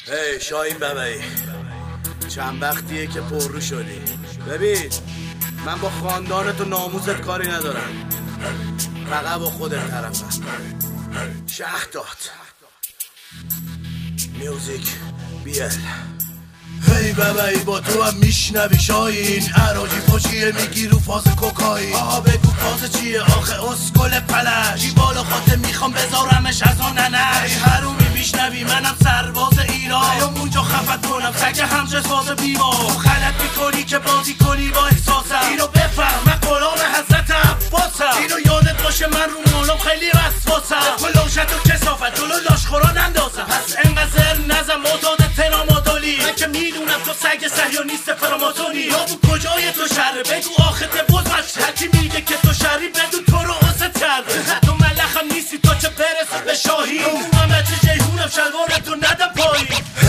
هی شاهین ببایی، چند وقتیه که پررو شدی. ببین من با خاندانت و ناموست کاری ندارم، فقط با خودت طرفم. شهداد میوزیک بیل. هی ببایی با تو هم میشنوی شاهین، عراجی پاشیه میگی رو فاز کوکایی. آها بگو فاز چیه آخه اسکل پلش، ای بالا خاطر میخوام بذارمش از آن ننش. هی حرومی میشنوی منم سرباز ایران، یا اونجا خفت کنم سگ همجساز بیما. غلط میکنی که بازی کنی با احساسم، اینو بفهم من غلام حضرت عباسم. اینو یادت باشه من رو مولم خیلی وسواسم، کلوشت و کسافت جلو لاشخورا نندازم. پس انقدر نزم معتاد ترامادولی، من که میدونم تو سگ صهیونیست فراماتونی. یا بو کجای تو شهره بگو آخته بزمش، هرکی میگه که تو شهری بدون تو رو عزت کرده. تو ملخم نیستی تا چه برسه به شاهی، محمد جیهونم شلوارتو ندم پایی.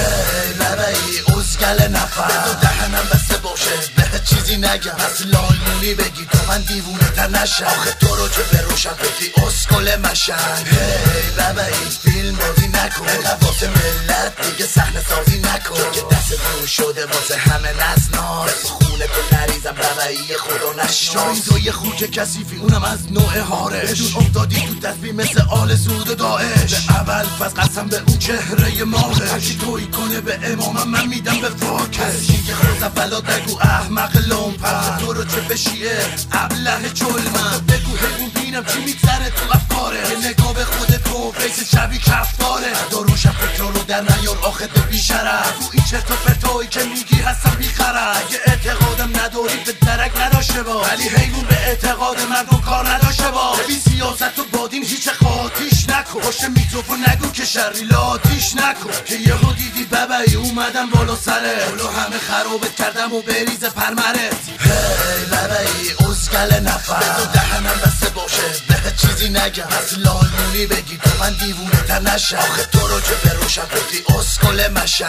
هی ببایی ازگل نفر، بزو دهنم بسته باشه به چیزی نگم. از لالمونی بگی تو من دیوونه تر نشم، آخه تو رو چه بروشم بگی اسکل مشن. هی ببایی فیلم بازی نکن، واسه ملت دیگه صحنه سازی نکن، که دست دور شده واسه همه نزناز. خونه تو نریزم ببایی خدا نشناس. شاهین تو یه خوک کثیفی اونم از نوع هاره، بدون افتادی تو تصویر مثل آل سود و داعش. به اول پس قسم به اون چهره ماهش، هرچی تویی کنه به امامم من میدم به فاکش. که خود اولا بگو احمق لومپر، تو رو چه بشیه ابله چلمن. بگو هیون بینم چی میگذره تو افکاره، که نگاه به خودت تو فیس شبی کفتاره. داروشم فکر رو در نیار آخه تو بیشرف، تو این چرت و پرتایی که میگی هستم بیخرف. اگه اعتقادم نداری به درک نداشته با، ولی حیوان به اعتقاد مردم کار نداشته با. ببین سیاست و بادین هیچ خاطیش نکن، پشت میکروفون نگو که شری لاتیش نکن. که یهو دیدی ببایی اومدم بالا سرت، جلو همه خرابت کردم و بریز پرمرت. هی ببایی ازگل نفر، بزو دهنم بسته باشه به چیزی نگم. از لالمونی بگی تو من دیوونه تر نشم، آخه تو رو چه بروشم بگی اسکل مشن.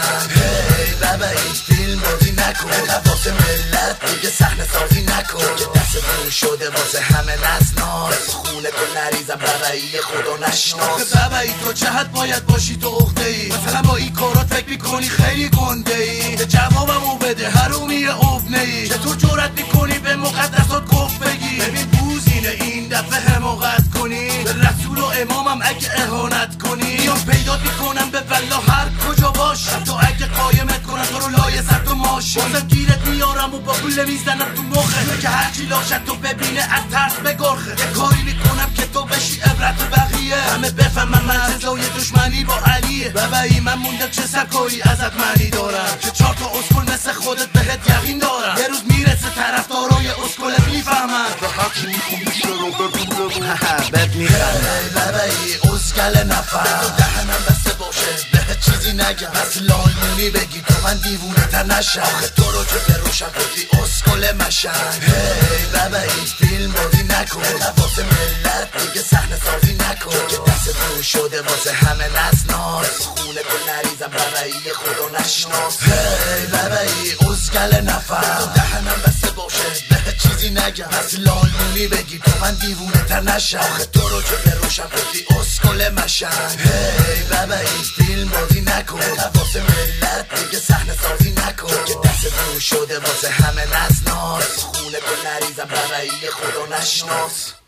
هی ببایی فیلم بازی نکن، واسه ملت دیگه صحنه سازی نکن، که دست دور شده واسه همه نزناز. خونه تو نریزم ببایی خدا نشناس. آخه ببایی تو چه حد باید باشی تو عقده ای، مثلا با این کارات فکر میکنی خیلی گنده ای. که جوابمو بده حرومی ابنه ای، که تو جرأت میکنی به مقدسات کف بگی. ببین بوزینه این دفعه حماقت کنی، به رسول و امامم اگه اهانت کنی یا پیدا میکنم به والله هر کجا باش. تو اگه قایمت کنم تو رو لایه سر تو ماشی، بازم گیرت میارم و با گوله میزنم تو مخه، که هرچی لاشت تو ببینه از ترس بگرخه. یه کاری میکنم که تو بشی عبرت بقیه، همه بفهمم من جزای دشمنی با علیه. ببایی من موندم چه سکایی ازت معنی دارم، که 4 تا اسکل مثل خودت بهت یقین دارم. یه روز میرسه طرفدارای اسکلت میفهمن به هرچی میخون بیشتر رو ببینم بد میخندم. ببایی ازگل نفر، تو دهنم بسته باشه به چیزی نگم. از لالمونی بگی تو من دیوونه تر نشم، آخه تو رو چه بروشم بگی اسکل مشن. هی ببایی فیلم بازی نکن، واسه ملت دیگه صحنه سازی نکن، که دست دور شده واسه همه نزناز. خونه تو نریزم ببایی خدا نشناس. هی ببایی ازگل نفر، تو دهنم بسته باشه به چیزی نگم. از لالمونی بگی تو من دیوونه تر نشم، آخه تو رو چه بروشم بگی اسکل مشن. هی ببایی فیلم بازی نکن، واسه ملت دیگه صحنه سازی نکن، که دست دور شده واسه همه نزناز. خونه تو نریزم ببایی خدا نشناس.